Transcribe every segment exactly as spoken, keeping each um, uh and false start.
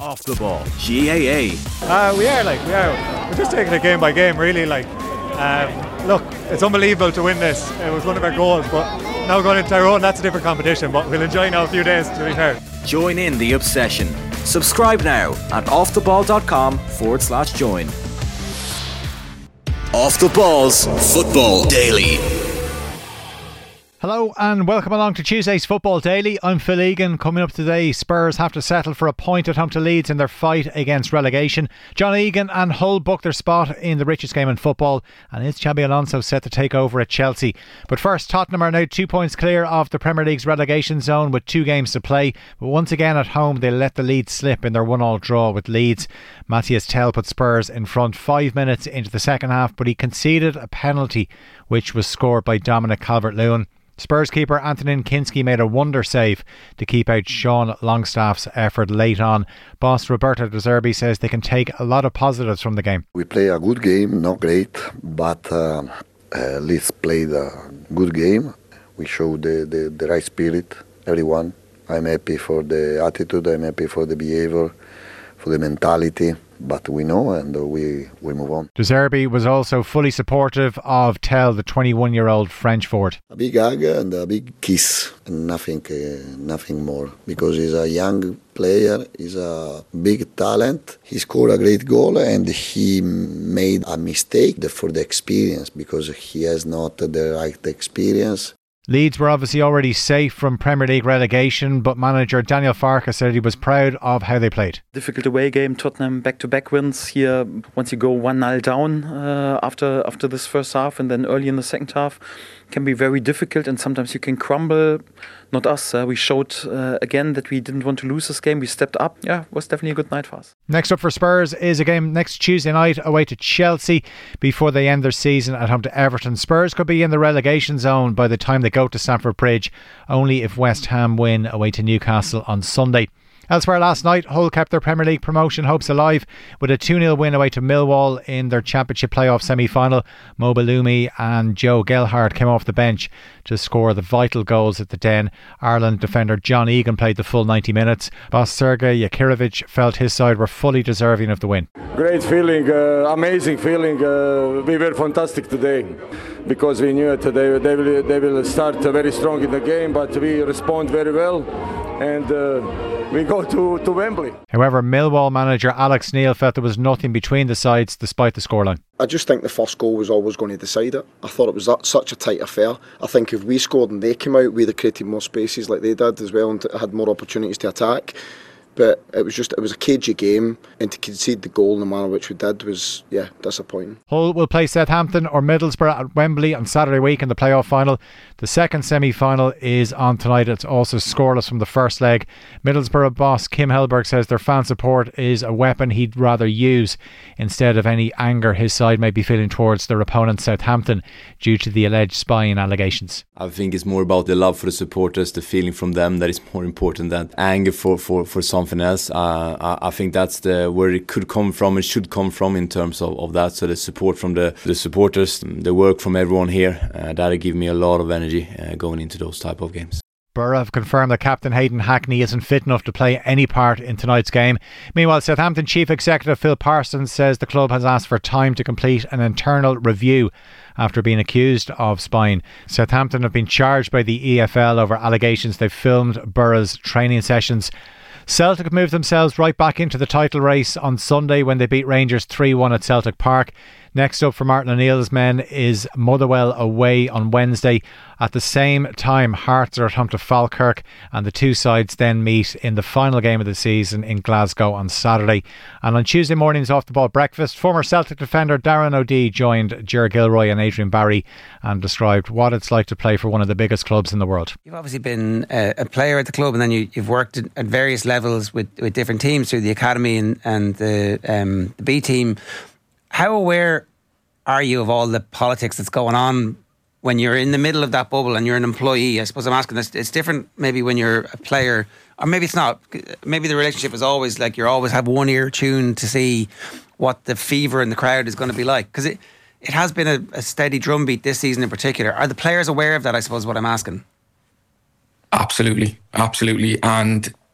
Off the Ball, G A A. Uh, we are like, we are. We're just taking it game by game, really. Like, um, look, it's unbelievable to win this. It was one of our goals, but now going into Tyrone, that's a different competition. But we'll enjoy now a few days, to be fair. Join in the obsession. Subscribe now at offtheball.com forward slash join. Off the Ball's Football Daily. Hello and welcome along to Tuesday's Football Daily. I'm Phil Egan. Coming up today, Spurs have to settle for a point at home to Leeds in their fight against relegation. John Egan and Hull book their spot in the richest game in football, and is Xabi Alonso set to take over at Chelsea. But first, Tottenham are now two points clear of the Premier League's relegation zone with two games to play. But once again at home, they let the lead slip in their one-all draw with Leeds. Matthias Tell put Spurs in front five minutes into the second half, but he conceded a penalty which was scored by Dominic Calvert-Lewin. Spurs keeper Antonin Kinski made a wonder save to keep out Sean Longstaff's effort late on. Boss Roberto De Zerbi says they can take a lot of positives from the game. We play a good game, not great, but uh, uh, Leeds played a good game. We showed the, the, the right spirit, everyone. I'm happy for the attitude, I'm happy for the behaviour, for the mentality. But we know and we, we move on. De Zerbi was also fully supportive of Tell, the twenty-one-year-old French forward. A big hug and a big kiss, and nothing, uh, nothing more. Because he's a young player, he's a big talent. He scored a great goal and he made a mistake for the experience because he has not the right experience. Leeds were obviously already safe from Premier League relegation, but manager Daniel Farke said he was proud of how they played. Difficult away game, Tottenham back-to-back wins here. Once you go one nil down uh, after after this first half and then early in the second half, can be very difficult and sometimes you can crumble. Not us. Uh, we showed uh, again that we didn't want to lose this game. We stepped up. Yeah, it was definitely a good night for us. Next up for Spurs is a game next Tuesday night away to Chelsea before they end their season at home to Everton. Spurs could be in the relegation zone by the time they go to Stamford Bridge, only if West Ham win away to Newcastle on Sunday. Elsewhere last night, Hull kept their Premier League promotion hopes alive with a two nil win away to Millwall in their Championship playoff semi-final. Mo Balumi and Joe Gelhardt came off the bench to score the vital goals at the Den. Ireland defender John Egan played the full ninety minutes. Boss Sergei Yakirovich felt his side were fully deserving of the win. Great feeling, uh, amazing feeling. Uh, we were fantastic today because we knew it. They, they, will, they will start very strong in the game, but we respond very well. And uh, we go to, to Wembley. However, Millwall manager Alex Neil felt there was nothing between the sides despite the scoreline. I just think the first goal was always going to decide it. I thought it was that, such a tight affair. I think if we scored and they came out, we'd have created more spaces like they did as well and had more opportunities to attack. But it was just, it was a cagey game, and to concede the goal in the manner which we did was, yeah, disappointing. Hull will play Southampton or Middlesbrough at Wembley on Saturday week in the playoff final. The second semi-final is on tonight. It's also scoreless from the first leg. Middlesbrough boss Kim Hellberg says their fan support is a weapon he'd rather use instead of any anger his side may be feeling towards their opponent Southampton due to the alleged spying allegations. I think it's more about the love for the supporters, the feeling from them that is more important than anger for, for, for something else. Uh, I, I think that's the where it could come from and should come from in terms of, of that. So the support from the, the supporters, the work from everyone here, uh, that'll give me a lot of energy uh, going into those type of games. Borough have confirmed that captain Hayden Hackney isn't fit enough to play any part in tonight's game. Meanwhile, Southampton Chief Executive Phil Parsons says the club has asked for time to complete an internal review after being accused of spying. Southampton have been charged by the E F L over allegations they've filmed Borough's training sessions. Celtic moved themselves right back into the title race on Sunday when they beat Rangers three one at Celtic Park. Next up for Martin O'Neill's men is Motherwell away on Wednesday. At the same time, Hearts are at home to Falkirk, and the two sides then meet in the final game of the season in Glasgow on Saturday. And on Tuesday morning's Off the Ball breakfast, former Celtic defender Darren O'Dea joined Ger Gilroy and Adrian Barry and described what it's like to play for one of the biggest clubs in the world. You've obviously been a, a player at the club, and then you, you've worked at, at various levels with, with different teams through the academy and, and the, um, the B team. How aware are you of all the politics that's going on when you're in the middle of that bubble and you're an employee? I suppose I'm asking this. It's different maybe when you're a player, or maybe it's not. Maybe the relationship is always like you always have one ear tuned to see what the fever in the crowd is going to be like. Because it, it has been a, a steady drumbeat this season in particular. Are the players aware of that, I suppose, is what I'm asking? Absolutely. Absolutely. And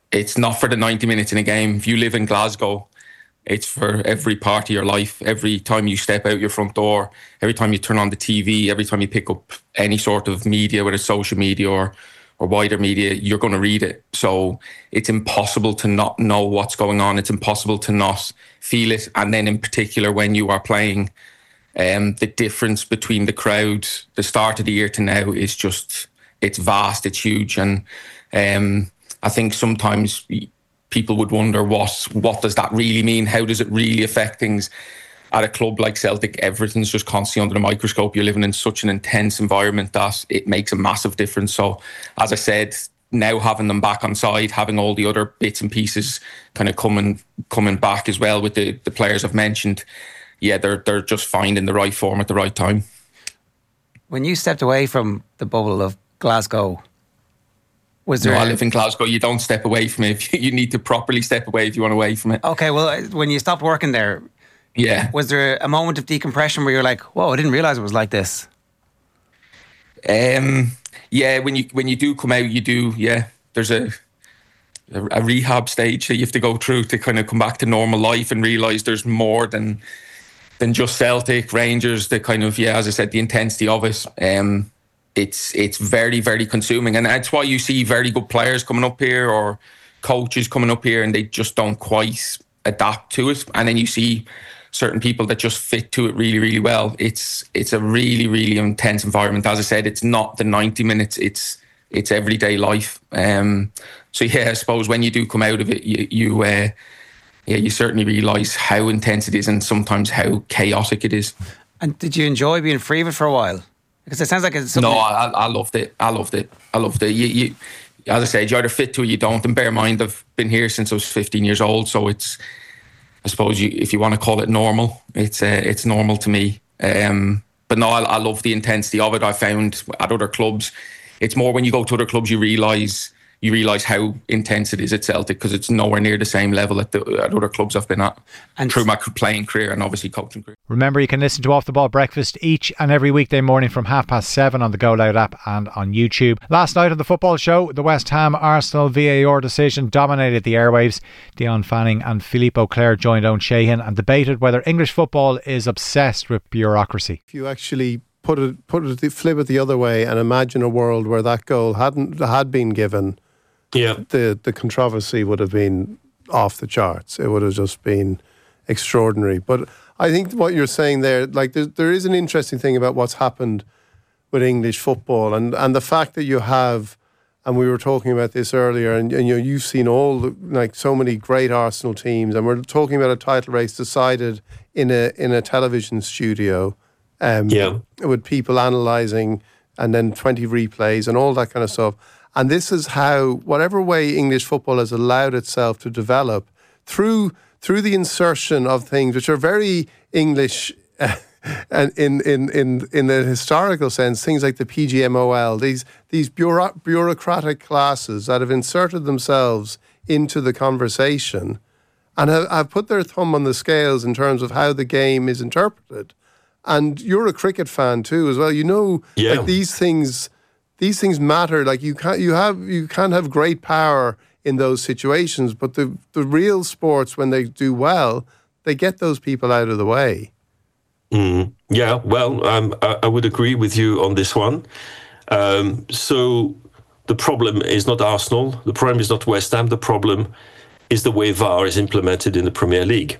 it's not for the ninety minutes in a game. If you live in Glasgow, it's for every part of your life. Every time you step out your front door, every time you turn on the T V, every time you pick up any sort of media, whether it's social media or, or wider media, you're going to read it. So it's impossible to not know what's going on. It's impossible to not feel it. And then in particular, when you are playing, um, the difference between the crowd, the start of the year to now is just, it's vast, it's huge. And um, I think sometimes people would wonder what what does that really mean? How does it really affect things? At a club like Celtic, everything's just constantly under the microscope. You're living in such an intense environment that it makes a massive difference. So, as I said, now having them back on side, having all the other bits and pieces kind of coming coming back as well with the, the players I've mentioned, yeah, they're they're just finding the right form at the right time. When you stepped away from the bubble of Glasgow, was there? No, I live in Glasgow. You don't step away from it. You need to properly step away if you want away from it. Okay, well, when you stopped working there, yeah, was there a moment of decompression where you're like, "Whoa, I didn't realise it was like this"? Um, yeah, when you when you do come out, you do. Yeah, there's a a, a rehab stage that you have to go through to kind of come back to normal life and realise there's more than than just Celtic, Rangers. The kind of yeah, as I said, the intensity of it. Um, it's it's very very consuming, and that's why you see very good players coming up here or coaches coming up here, and they just don't quite adapt to it, and then you see certain people that just fit to it really, really well. It's it's a really, really intense environment. As I said, it's not the ninety minutes, it's it's everyday life. Um, so yeah, I suppose when you do come out of it, you, you uh, yeah, you certainly realise how intense it is and sometimes how chaotic it is. And did you enjoy being free of it for a while? Because it sounds like it's something... No, I, I loved it. I loved it. I loved it. You, you, as I said, you either fit to it or you don't. And bear in mind, I've been here since I was fifteen years old, so it's I suppose you, if you want to call it normal, it's uh, it's normal to me. Um, but no, I, I love the intensity of it. I found at other clubs, it's more when you go to other clubs, you realise you realise how intense it is at Celtic, because it's nowhere near the same level at, the, at other clubs I've been at and through my playing career and obviously coaching career. Remember, you can listen to Off the Ball Breakfast each and every weekday morning from half past seven on the Go Loud app and on YouTube. Last night on the football show, the West Ham Arsenal V A R decision dominated the airwaves. Dion Fanning and Philippe Auclair joined Owen Sheehan and debated whether English football is obsessed with bureaucracy. If you actually put it, put it, flip it the other way and imagine a world where that goal hadn't had been given, yeah, the the controversy would have been off the charts. It would have just been extraordinary. But I think what you're saying there, like there, there is an interesting thing about what's happened with English football, and, and the fact that you have, and we were talking about this earlier, and, and you know, you've seen all the, like so many great Arsenal teams, and we're talking about a title race decided in a in a television studio, um, yeah, with people analysing and then twenty replays and all that kind of stuff. And this is how, whatever way English football has allowed itself to develop through through the insertion of things which are very English, uh, and in in in in the historical sense, things like the P G M O L, these these bureau- bureaucratic classes that have inserted themselves into the conversation and have, have put their thumb on the scales in terms of how the game is interpreted. And you're a cricket fan too, as well. You know, yeah. like these things. These things matter. Like you can't, you have, you can't have great power in those situations. But the the real sports, when they do well, they get those people out of the way. Mm, yeah, well, um, I, I would agree with you on this one. Um, so the problem is not Arsenal. The problem is not West Ham. The problem is the way V A R is implemented in the Premier League.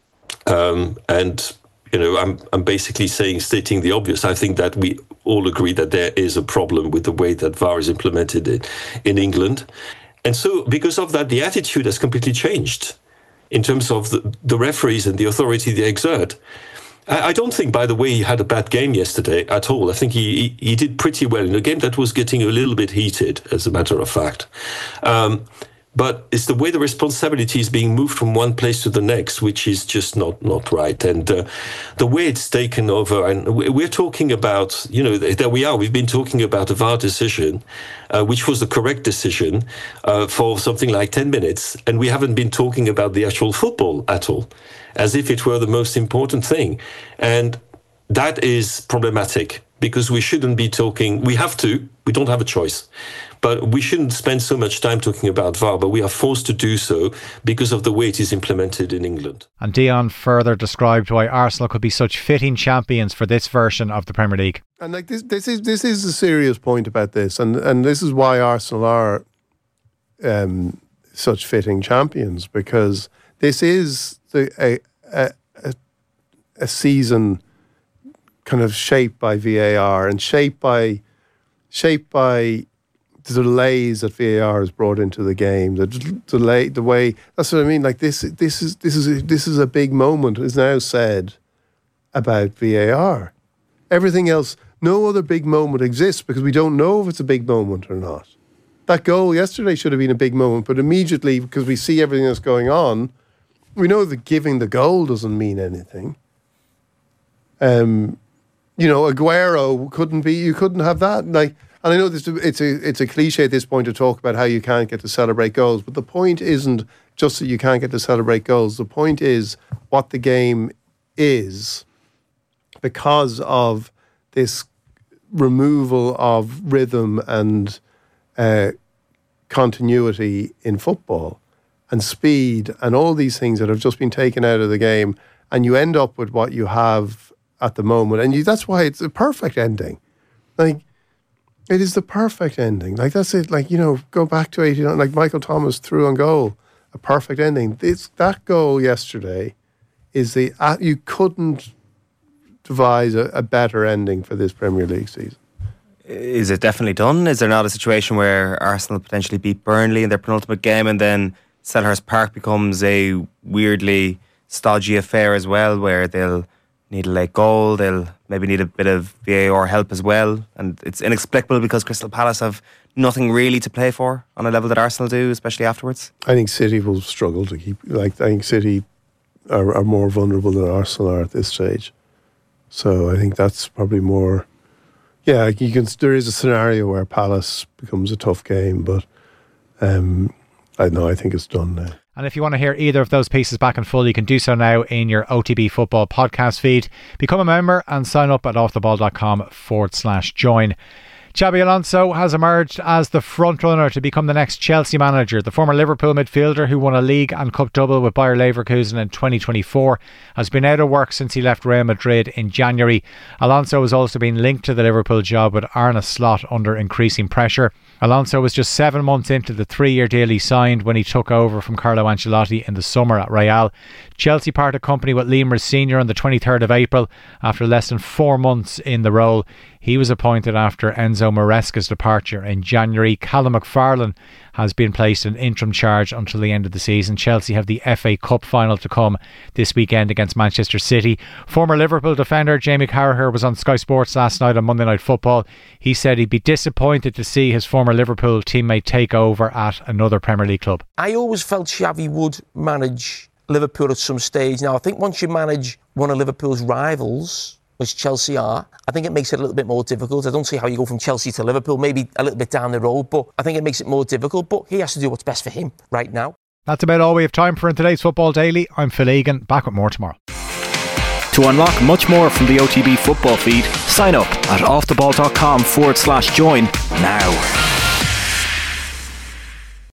Um, and you know, I'm I'm basically saying, stating the obvious. I think that we all agree that there is a problem with the way that V A R is implemented in, in England. And so because of that, the attitude has completely changed in terms of the, the referees and the authority they exert. I, I don't think, by the way, he had a bad game yesterday at all. I think he, he, he did pretty well in a game that was getting a little bit heated, as a matter of fact. Um, But it's the way the responsibility is being moved from one place to the next, which is just not, not right. And uh, the way it's taken over, and we're talking about, you know, there we are, we've been talking about a V A R decision, uh, which was the correct decision uh, for something like ten minutes. And we haven't been talking about the actual football at all, as if it were the most important thing. And that is problematic, because we shouldn't be talking, we have to, we don't have a choice. But we shouldn't spend so much time talking about V A R, but we are forced to do so because of the way it is implemented in England. And Dion further described why Arsenal could be such fitting champions for this version of the Premier League. And like this, this is this is a serious point about this, and and this is why Arsenal are um, such fitting champions, because this is the a a, a, a season kind of shaped by V A R and shaped by shaped by the delays that V A R has brought into the game. The d- delay, the way that's what I mean. Like this, this is this is a, this is a big moment. Is now said about V A R. Everything else, no other big moment exists because we don't know if it's a big moment or not. That goal yesterday should have been a big moment, but immediately, because we see everything that's going on, we know that giving the goal doesn't mean anything. Um, you know, Aguero couldn't be. You couldn't have that. Like, and I know this. It's a it's a cliche at this point to talk about how you can't get to celebrate goals, but the point isn't just that you can't get to celebrate goals. The point is what the game is, because of this removal of rhythm and uh, continuity in football and speed and all these things that have just been taken out of the game, and you end up with what you have at the moment. And you, that's why it's a perfect ending. Like, it is the perfect ending. Like, that's it. Like, you know, go back to eighty-nine, like Michael Thomas threw on goal, a perfect ending. This, that goal yesterday is the, uh, you couldn't devise a, a better ending for this Premier League season. Is it definitely done? Is there not a situation where Arsenal potentially beat Burnley in their penultimate game and then Selhurst Park becomes a weirdly stodgy affair as well, where they'll need a late goal, they'll maybe need a bit of V A R help as well, and it's inexplicable because Crystal Palace have nothing really to play for on a level that Arsenal do, especially afterwards? I think City will struggle to keep, like, I think City are, are more vulnerable than Arsenal are at this stage. So I think that's probably more, yeah, you can, there is a scenario where Palace becomes a tough game, but um, I know, I think it's done now. And if you want to hear either of those pieces back in full, you can do so now in your O T B Football podcast feed. Become a member and sign up at offtheball.com forward slash join. Xabi Alonso has emerged as the frontrunner to become the next Chelsea manager. The former Liverpool midfielder, who won a league and cup double with Bayer Leverkusen in twenty twenty-four, has been out of work since he left Real Madrid in January. Alonso has also been linked to the Liverpool job, with Arne Slot under increasing pressure. Alonso was just seven months into the three-year deal he signed when he took over from Carlo Ancelotti in the summer at Real. Chelsea parted company with Lemar Senior on the twenty-third of April after less than four months in the role. He was appointed after Enzo Maresca's departure in January. Callum McFarlane has been placed in interim charge until the end of the season. Chelsea have the F A Cup final to come this weekend against Manchester City. Former Liverpool defender Jamie Carragher was on Sky Sports last night on Monday Night Football. He said he'd be disappointed to see his former Liverpool teammate take over at another Premier League club. I always felt Xavi would manage Liverpool at some stage. Now, I think once you manage one of Liverpool's rivals, which Chelsea are, I think it makes it a little bit more difficult. I don't see how you go from Chelsea to Liverpool, maybe a little bit down the road, but I think it makes it more difficult. But he has to do what's best for him right now. That's about all we have time for in today's Football Daily. I'm Phil Egan, back with more tomorrow. To unlock much more from the O T B football feed, sign up at offtheball.com forward slash join now.